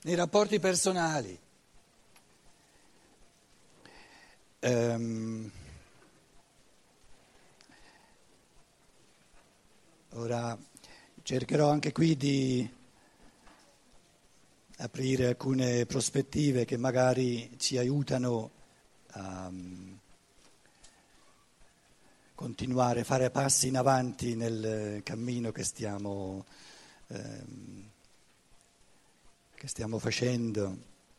nei rapporti personali. Ora cercherò anche qui di aprire alcune prospettive che magari ci aiutano a continuare, a fare passi in avanti nel cammino che stiamo facendo.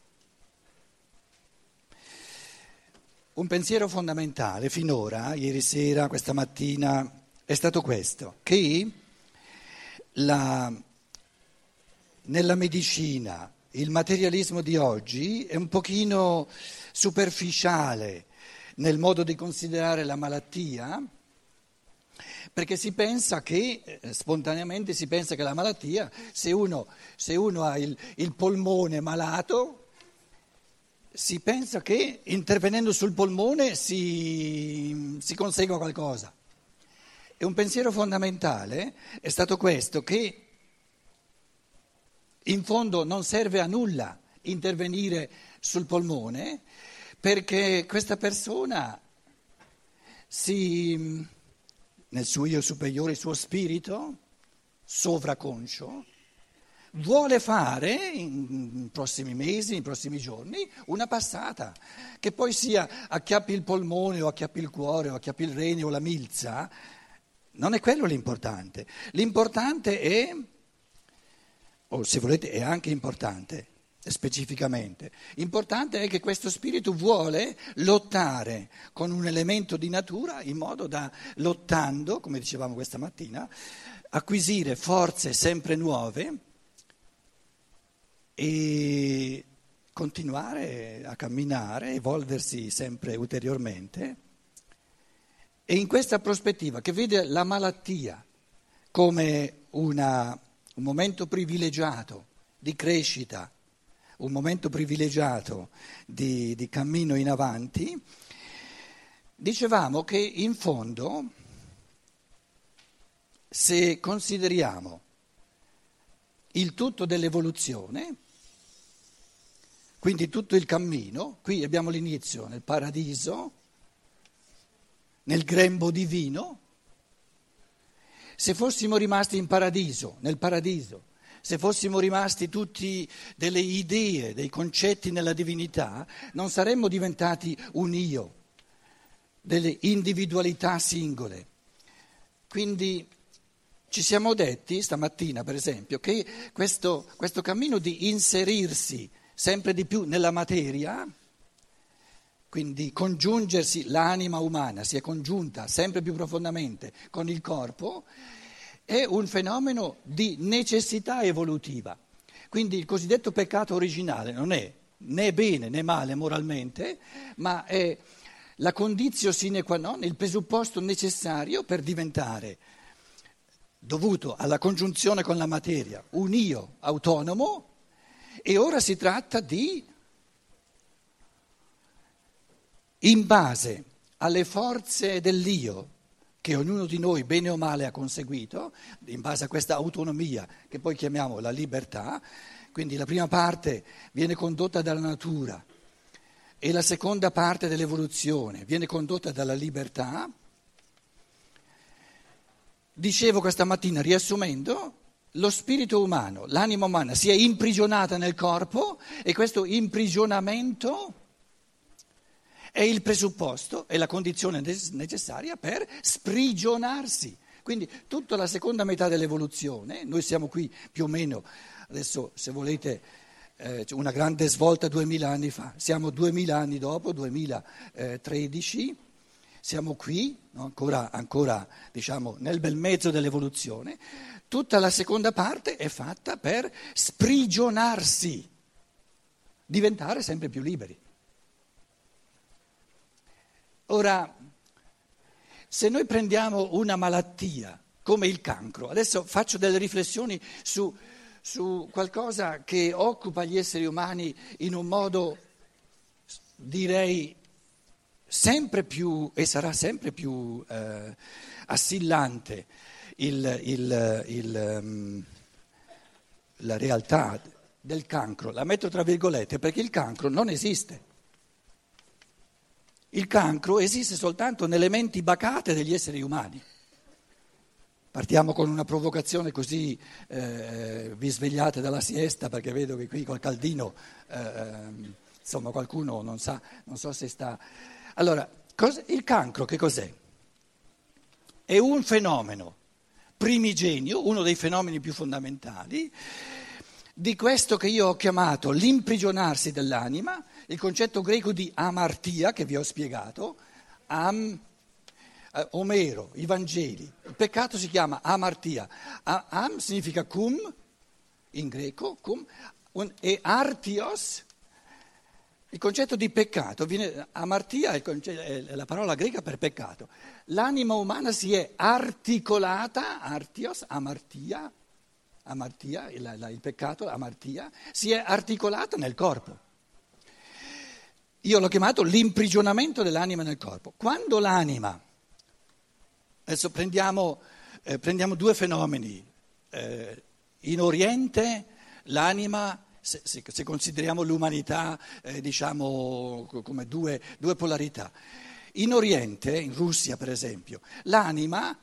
Un pensiero fondamentale finora, ieri sera, questa mattina, è stato questo, che nella medicina il materialismo di oggi è un pochino superficiale nel modo di considerare la malattia, perché si pensa che, spontaneamente si pensa che la malattia, se uno ha il polmone malato, si pensa che intervenendo sul polmone si consegua qualcosa. E un pensiero fondamentale è stato questo, che in fondo non serve a nulla intervenire sul polmone, perché questa persona nel suo io superiore, il suo spirito sovraconscio, vuole fare in prossimi mesi, in prossimi giorni, una passata, che poi sia acchiappi il polmone o acchiappi il cuore o acchiappi il rene o la milza, non è quello l'importante. L'importante è, o se volete è anche importante, specificamente, importante è che questo spirito vuole lottare con un elemento di natura in modo da, lottando, come dicevamo questa mattina, acquisire forze sempre nuove e continuare a camminare, evolversi sempre ulteriormente. E in questa prospettiva che vede la malattia come un momento privilegiato di crescita, un momento privilegiato di cammino in avanti, dicevamo che in fondo, se consideriamo il tutto dell'evoluzione, quindi tutto il cammino, qui abbiamo l'inizio nel paradiso, nel grembo divino. Se fossimo rimasti in paradiso, nel paradiso, se fossimo rimasti tutti delle idee, dei concetti nella divinità, non saremmo diventati un io, delle individualità singole. Quindi ci siamo detti stamattina, per esempio, che questo cammino di inserirsi sempre di più nella materia, quindi congiungersi, l'anima umana si è congiunta sempre più profondamente con il corpo, è un fenomeno di necessità evolutiva. Quindi il cosiddetto peccato originale non è né bene né male moralmente, ma è la conditio sine qua non, il presupposto necessario per diventare, dovuto alla congiunzione con la materia, un io autonomo, e ora si tratta di, in base alle forze dell'io che ognuno di noi bene o male ha conseguito, in base a questa autonomia che poi chiamiamo la libertà, quindi la prima parte viene condotta dalla natura e la seconda parte dell'evoluzione viene condotta dalla libertà. Dicevo questa mattina, riassumendo, lo spirito umano, l'anima umana si è imprigionata nel corpo e questo imprigionamento è il presupposto, è la condizione necessaria per sprigionarsi. Quindi tutta la seconda metà dell'evoluzione, noi siamo qui più o meno, adesso se volete una grande svolta 2000 anni fa, siamo 2000 anni dopo, 2013, siamo qui, no? ancora diciamo nel bel mezzo dell'evoluzione, tutta la seconda parte è fatta per sprigionarsi, diventare sempre più liberi. Ora, se noi prendiamo una malattia come il cancro, adesso faccio delle riflessioni su qualcosa che occupa gli esseri umani in un modo, direi, sempre più, e sarà sempre più assillante la realtà del cancro, la metto tra virgolette perché il cancro non esiste. Il cancro esiste soltanto nelle menti bacate degli esseri umani. Partiamo con una provocazione così vi svegliate dalla siesta perché vedo che qui col caldino insomma qualcuno non so se sta. Allora, il cancro che cos'è? È un fenomeno primigenio, uno dei fenomeni più fondamentali di questo che io ho chiamato l'imprigionarsi dell'anima, il concetto greco di amartia che vi ho spiegato, Omero, i Vangeli, il peccato si chiama amartia, am significa cum, in greco, cum, e artios, il concetto di peccato, amartia è la parola greca per peccato. L'anima umana si è articolata, artios, amartia, il peccato, amartia, si è articolata nel corpo. Io l'ho chiamato l'imprigionamento dell'anima nel corpo. Quando l'anima, adesso prendiamo due fenomeni, in Oriente l'anima, se consideriamo l'umanità diciamo come due polarità, in Oriente, in Russia per esempio, l'anima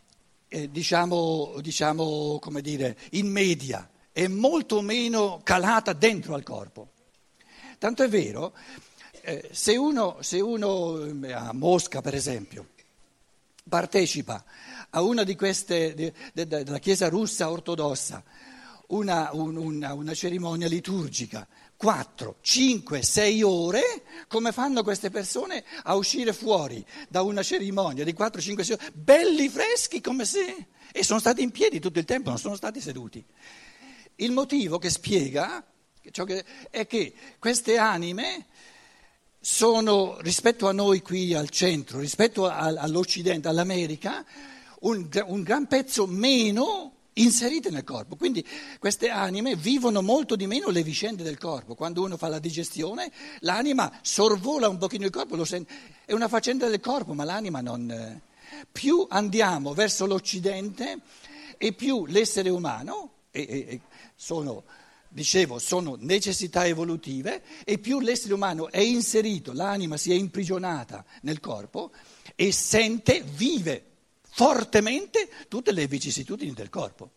diciamo come dire, in media è molto meno calata dentro al corpo. Tanto è vero, se uno a Mosca per esempio partecipa a una di queste della Chiesa russa ortodossa, una cerimonia liturgica, 4, 5, 6 ore, come fanno queste persone a uscire fuori da una cerimonia di 4, 5, 6 ore, belli freschi come se, e sono stati in piedi tutto il tempo, non sono stati seduti. Il motivo che spiega è che queste anime sono, rispetto a noi qui al centro, rispetto all'Occidente, all'America, un gran pezzo meno inserite nel corpo, quindi queste anime vivono molto di meno le vicende del corpo. Quando uno fa la digestione, l'anima sorvola un pochino il corpo, è una faccenda del corpo, ma l'anima non. Più andiamo verso l'Occidente e più l'essere umano, sono necessità evolutive, e più l'essere umano è inserito, l'anima si è imprigionata nel corpo e vive fortemente tutte le vicissitudini del corpo.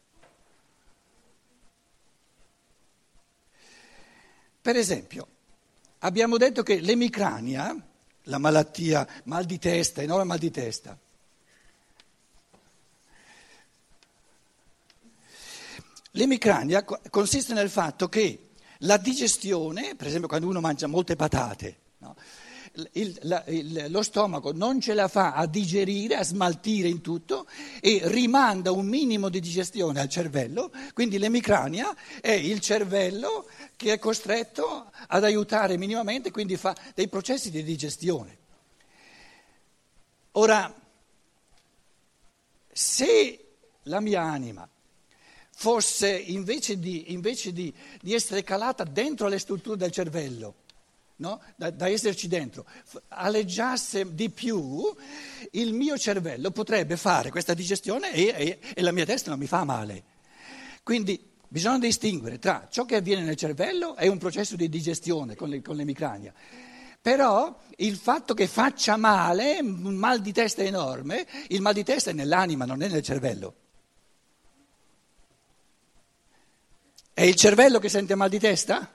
Per esempio, abbiamo detto che l'emicrania, la malattia, mal di testa, enorme mal di testa, l'emicrania consiste nel fatto che la digestione, per esempio quando uno mangia molte patate, no? Lo stomaco non ce la fa a digerire, a smaltire in tutto e rimanda un minimo di digestione al cervello, quindi l'emicrania è il cervello che è costretto ad aiutare minimamente, quindi fa dei processi di digestione. Ora, se la mia anima fosse invece di essere calata dentro le strutture del cervello, no? Da esserci dentro, aleggiasse di più, il mio cervello potrebbe fare questa digestione e la mia testa non mi fa male. Quindi bisogna distinguere tra ciò che avviene nel cervello e un processo di digestione con l'emicrania. Però il fatto che faccia male, un mal di testa enorme, il mal di testa è nell'anima, non è nel cervello. È il cervello che sente mal di testa?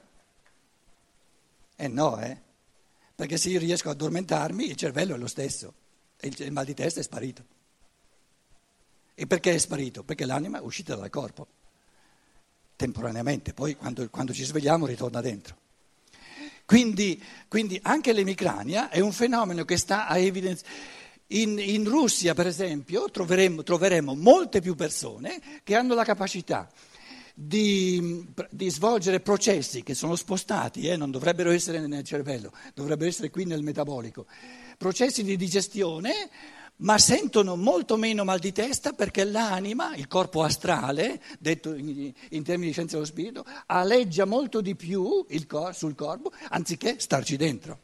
No, perché se io riesco ad addormentarmi il cervello è lo stesso e il mal di testa è sparito. E perché è sparito? Perché l'anima è uscita dal corpo, temporaneamente, poi quando ci svegliamo ritorna dentro. Quindi anche l'emicrania è un fenomeno che sta a evidenziare. In Russia, per esempio, troveremo molte più persone che hanno la capacità di svolgere processi che sono spostati, non dovrebbero essere nel cervello, dovrebbero essere qui nel metabolico, processi di digestione, ma sentono molto meno mal di testa perché l'anima, il corpo astrale, detto in termini di scienza dello spirito, aleggia molto di più sul corpo anziché starci dentro.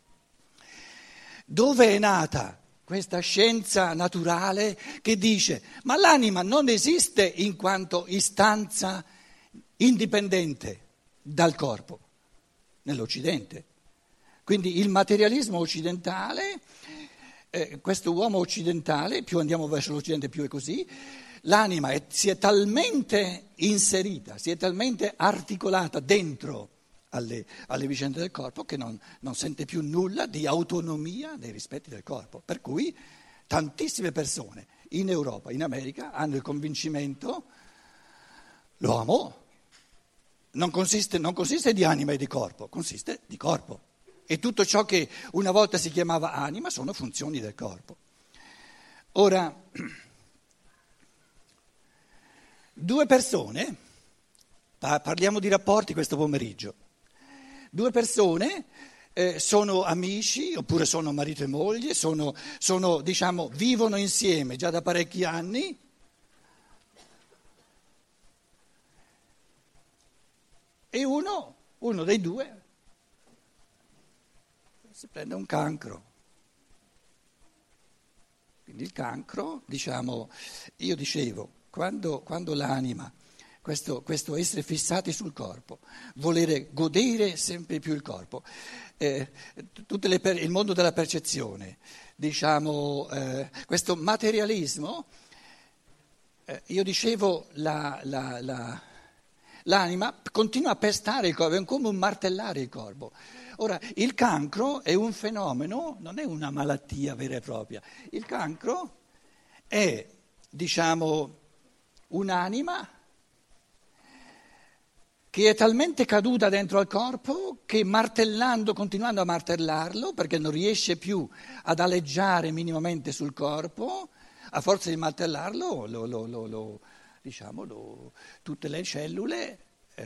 Dove è nata questa scienza naturale che dice ma l'anima non esiste in quanto istanza indipendente, dal corpo, nell'Occidente. Quindi il materialismo occidentale, questo uomo occidentale, più andiamo verso l'Occidente più è così, l'anima si è talmente inserita, si è talmente articolata dentro alle vicende del corpo che non sente più nulla di autonomia nei rispetti del corpo. Per cui tantissime persone in Europa, in America, hanno il convincimento, l'uomo non consiste di anima e di corpo, consiste di corpo. E tutto ciò che una volta si chiamava anima sono funzioni del corpo. Ora, due persone, parliamo di rapporti questo pomeriggio, due persone sono amici oppure sono marito e moglie, diciamo, vivono insieme già da parecchi anni. E uno dei due si prende un cancro. Quindi il cancro, diciamo, io dicevo, quando l'anima, questo essere fissati sul corpo, volere godere sempre più il corpo, il mondo della percezione, diciamo, questo materialismo, io dicevo, l'anima continua a pestare il corpo, è come un martellare il corpo. Ora, il cancro è un fenomeno, non è una malattia vera e propria. Il cancro è, diciamo, un'anima che è talmente caduta dentro al corpo che continuando a martellarlo, perché non riesce più ad aleggiare minimamente sul corpo, a forza di martellarlo, tutte le cellule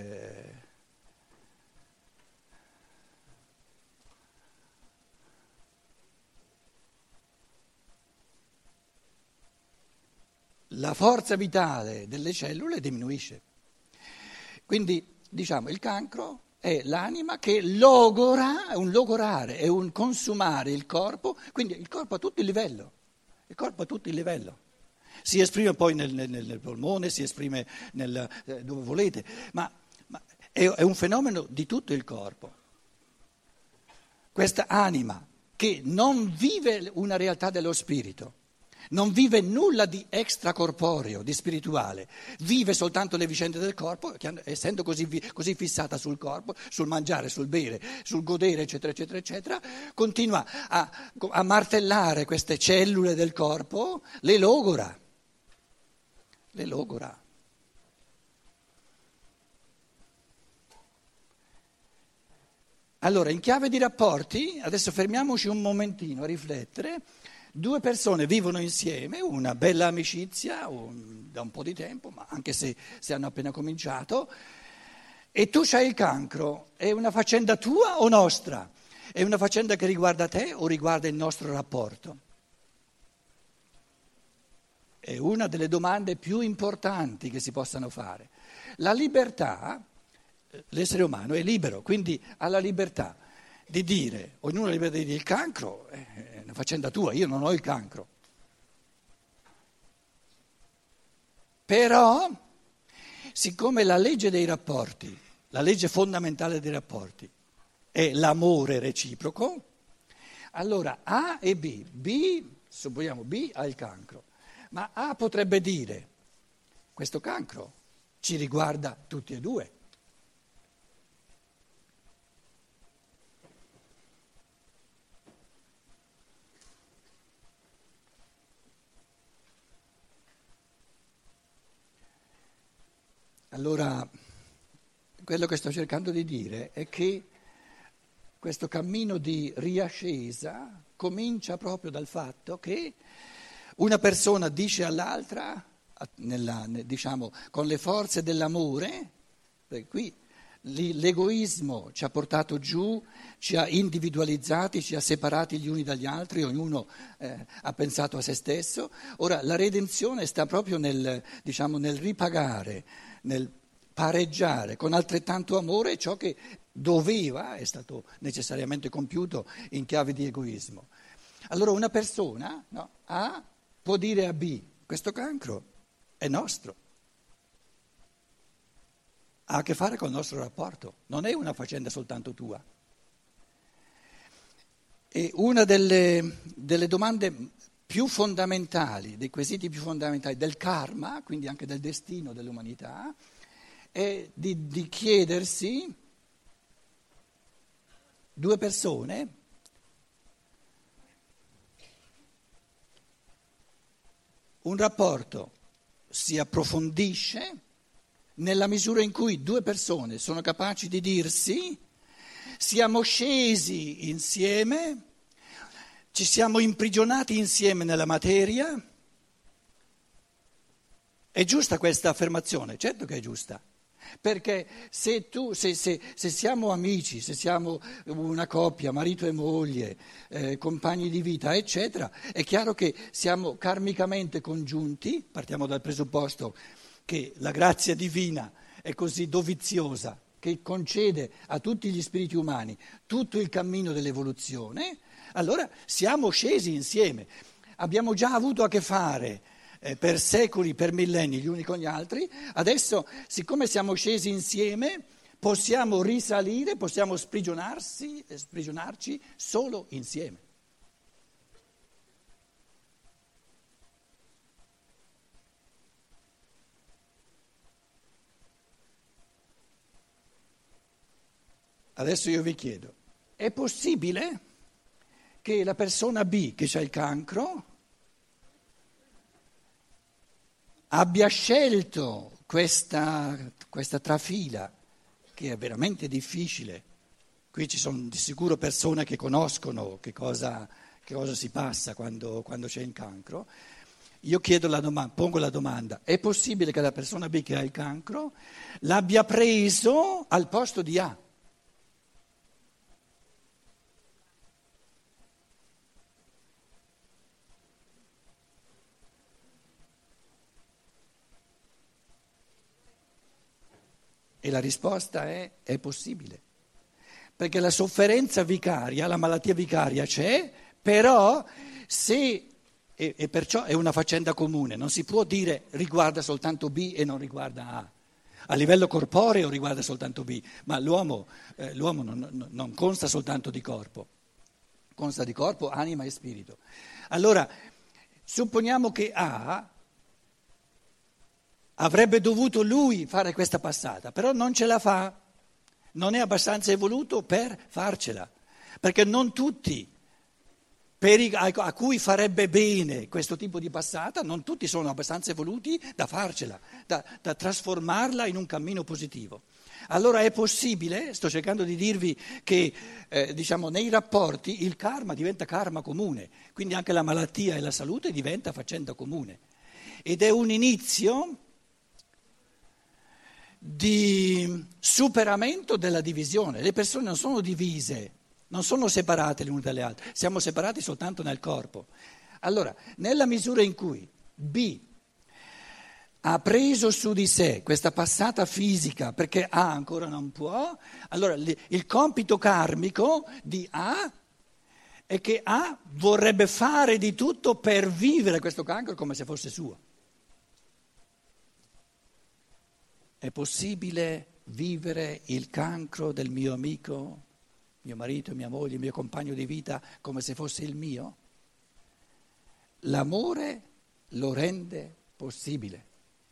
la forza vitale delle cellule diminuisce. Quindi, diciamo, il cancro è l'anima che logora, è un logorare, è un consumare il corpo, quindi il corpo a tutti i livelli, il corpo a tutti i livelli. Si esprime poi nel polmone, si esprime dove volete, ma è un fenomeno di tutto il corpo. Questa anima che non vive una realtà dello spirito, non vive nulla di extracorporeo, di spirituale, vive soltanto le vicende del corpo, essendo così fissata sul corpo, sul mangiare, sul bere, sul godere, eccetera, eccetera, eccetera, continua a martellare queste cellule del corpo, le logora. Allora, in chiave di rapporti, adesso fermiamoci un momentino a riflettere. Due persone vivono insieme, una bella amicizia da un po' di tempo, ma anche se hanno appena cominciato, e tu c'hai il cancro. È una faccenda tua o nostra? È una faccenda che riguarda te o riguarda il nostro rapporto? È una delle domande più importanti che si possano fare. La libertà, l'essere umano è libero, quindi ha la libertà di dire, ognuno ha la libertà di dire il cancro è una faccenda tua, io non ho il cancro. Però, siccome la legge dei rapporti, la legge fondamentale dei rapporti è l'amore reciproco, allora A e B, supponiamo B ha il cancro, ma A potrebbe dire, questo cancro ci riguarda tutti e due. Allora, quello che sto cercando di dire è che questo cammino di riascesa comincia proprio dal fatto che una persona dice all'altra, diciamo, con le forze dell'amore, perché qui l'egoismo ci ha portato giù, ci ha individualizzati, ci ha separati gli uni dagli altri, ognuno ha pensato a se stesso. Ora la redenzione sta proprio nel ripagare, nel pareggiare con altrettanto amore ciò che è stato necessariamente compiuto in chiave di egoismo. Allora una persona, no, A può dire a B, questo cancro è nostro. ha a che fare col nostro rapporto, non è una faccenda soltanto tua. E una delle domande più fondamentali, dei quesiti più fondamentali del karma, quindi anche del destino dell'umanità, è di chiedersi, due persone, un rapporto si approfondisce nella misura in cui due persone sono capaci di dirsi: siamo scesi insieme, ci siamo imprigionati insieme nella materia. È giusta questa affermazione? Certo che è giusta, perché se siamo amici, se siamo una coppia, marito e moglie, compagni di vita, eccetera, è chiaro che siamo karmicamente congiunti, partiamo dal presupposto che la grazia divina è così doviziosa che concede a tutti gli spiriti umani tutto il cammino dell'evoluzione, allora siamo scesi insieme. Abbiamo già avuto a che fare per secoli, per millenni gli uni con gli altri, adesso siccome siamo scesi insieme possiamo risalire, possiamo sprigionarci solo insieme. Adesso io vi chiedo, è possibile che la persona B che ha il cancro abbia scelto questa trafila, che è veramente difficile? Qui ci sono di sicuro persone che conoscono che cosa si passa quando c'è il cancro. Io pongo la domanda, è possibile che la persona B che ha il cancro l'abbia preso al posto di A? E la risposta è possibile, perché la sofferenza vicaria, la malattia vicaria c'è, però e perciò è una faccenda comune, non si può dire riguarda soltanto B e non riguarda A. A livello corporeo riguarda soltanto B, ma l'uomo non consta soltanto di corpo, consta di corpo, anima e spirito. Allora, supponiamo che A avrebbe dovuto lui fare questa passata, però non ce la fa, non è abbastanza evoluto per farcela, perché non tutti a cui farebbe bene questo tipo di passata, non tutti sono abbastanza evoluti da farcela, da trasformarla in un cammino positivo. Allora è possibile, sto cercando di dirvi che nei rapporti il karma diventa karma comune, quindi anche la malattia e la salute diventa faccenda comune ed è un inizio di superamento della divisione. Le persone non sono divise, non sono separate le une dalle altre, siamo separati soltanto nel corpo. Allora, nella misura in cui B ha preso su di sé questa passata fisica perché A ancora non può, allora il compito karmico di A è che A vorrebbe fare di tutto per vivere questo cancro come se fosse suo. È possibile vivere il cancro del mio amico, mio marito, mia moglie, mio compagno di vita come se fosse il mio? L'amore lo rende possibile.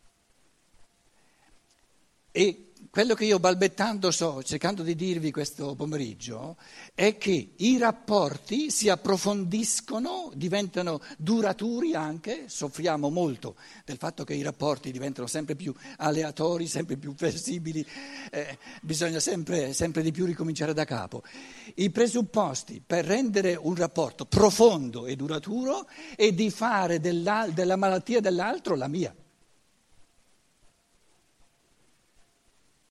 E quello che io balbettando cercando di dirvi questo pomeriggio, è che i rapporti si approfondiscono, diventano duraturi anche, soffriamo molto del fatto che i rapporti diventano sempre più aleatori, sempre più flessibili, bisogna sempre di più ricominciare da capo. I presupposti per rendere un rapporto profondo e duraturo è di fare della malattia dell'altro la mia.